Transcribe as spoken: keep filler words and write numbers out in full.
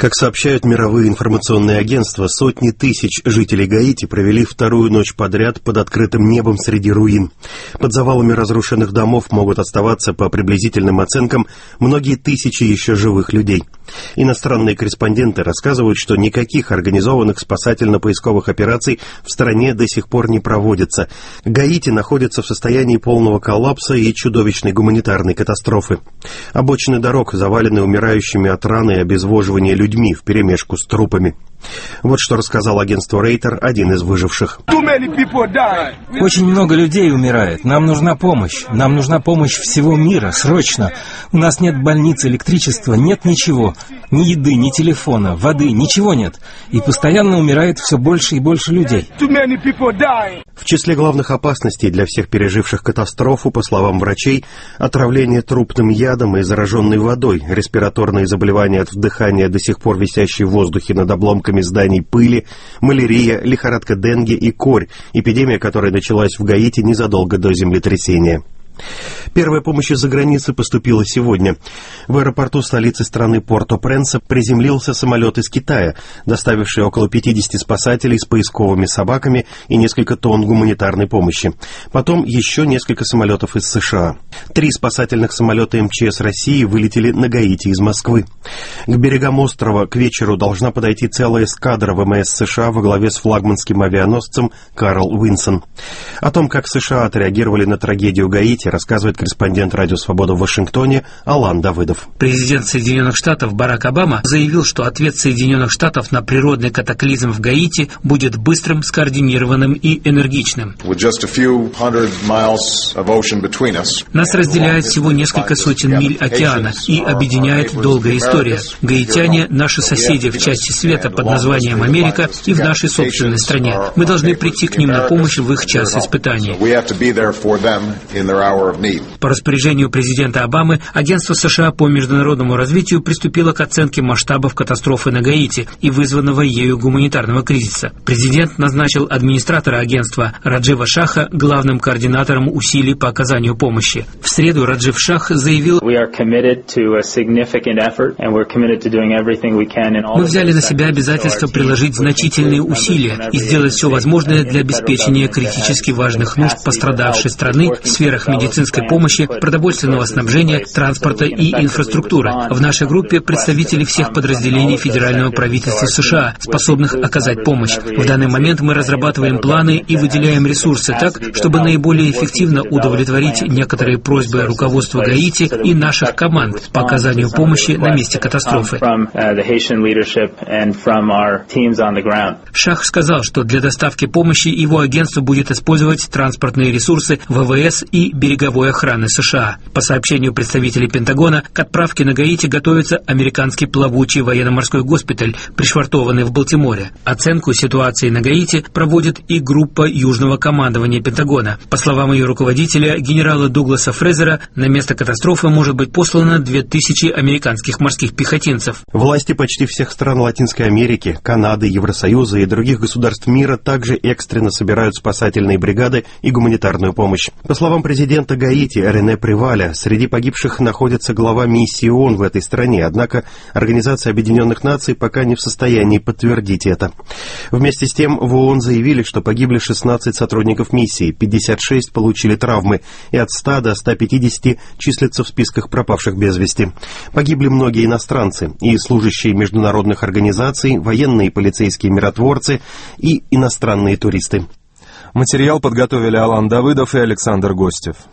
Как сообщают мировые информационные агентства, сотни тысяч жителей Гаити провели вторую ночь подряд под открытым небом среди руин. Под завалами разрушенных домов могут оставаться, по приблизительным оценкам, многие тысячи еще живых людей. Иностранные корреспонденты рассказывают, что никаких организованных спасательно-поисковых операций в стране до сих пор не проводится. Гаити находится в состоянии полного коллапса и чудовищной гуманитарной катастрофы. Обочины дорог завалены умирающими от раны и обезвоживания людьми вперемешку с трупами. Вот что рассказал агентству Рейтер один из выживших. Очень много людей умирает. Нам нужна помощь. Нам нужна помощь всего мира, срочно. У нас нет больниц, электричества, нет ничего. Ни еды, ни телефона, воды, ничего нет. И постоянно умирает все больше и больше людей. В числе главных опасностей для всех переживших катастрофу, по словам врачей, отравление трупным ядом и зараженной водой, респираторные заболевания от вдыхания до сих пор висящей в воздухе над обломками зданий пыли, малярия, лихорадка денге и корь, эпидемия, которая началась в Гаити незадолго до землетрясения. Первая помощь из-за границы поступила сегодня. В аэропорту столицы страны Порто-Пренса приземлился самолет из Китая, доставивший около пятидесяти спасателей с поисковыми собаками и несколько тонн гуманитарной помощи. Потом еще несколько самолетов из США. Три спасательных самолета эм че эс России вылетели на Гаити из Москвы. К берегам острова к вечеру должна подойти целая эскадра вэ эм эс США во главе с флагманским авианосцем Карл Винсон. О том, как США отреагировали на трагедию Гаити, рассказывает корреспондент Радио Свобода в Вашингтоне Алан Давыдов. Президент Соединенных Штатов Барак Обама заявил, что ответ Соединенных Штатов на природный катаклизм в Гаити будет быстрым, скоординированным и энергичным. Нас разделяет всего несколько сотен миль океана и объединяет долгая история. Гаитяне – наши соседи в части света под названием Америка и в нашей собственной стране. Мы должны прийти к ним на помощь в их час испытаний. По распоряжению президента Обамы, Агентство США по международному развитию приступило к оценке масштабов катастрофы на Гаити и вызванного ею гуманитарного кризиса. Президент назначил администратора агентства Раджива Шаха главным координатором усилий по оказанию помощи. В среду Раджив Шах заявил: «Мы взяли на себя обязательство приложить значительные усилия и сделать все возможное для обеспечения критически важных нужд пострадавшей страны в сферах медицинской помощи, продовольственного снабжения, транспорта и инфраструктуры. В нашей группе представители всех подразделений федерального правительства США, способных оказать помощь. В данный момент мы разрабатываем планы и выделяем ресурсы так, чтобы наиболее эффективно удовлетворить некоторые просьбы руководства Гаити и наших команд по оказанию помощи на месте катастрофы». Шах сказал, что для доставки помощи его агентство будет использовать транспортные ресурсы вэ вэ эс и береговой охраны США. По сообщению представителей Пентагона, к отправке на Гаити готовится американский плавучий военно-морской госпиталь, пришвартованный в Балтиморе. Оценку ситуации на Гаити проводит и группа Южного командования Пентагона. По словам ее руководителя, генерала Дугласа Фрезера, на место катастрофы может быть послано две тысячи американских морских пехотинцев. Власти почти всех стран Латинской Америки, Канады, Евросоюза и других государств мира также экстренно собирают спасательные бригады и гуманитарную помощь. По словам президента Гаити Рене Приваля, среди погибших находится глава миссии ООН в этой стране, однако Организация Объединенных Наций пока не в состоянии подтвердить это. Вместе с тем в ООН заявили, что погибли шестнадцать сотрудников миссии, пятьдесят шесть получили травмы и от ста до ста пятидесяти числятся в списках пропавших без вести. Погибли многие иностранцы, и служащие международных организаций, военные и полицейские миротворцы и иностранные туристы. Материал подготовили Алан Давыдов и Александр Гостев.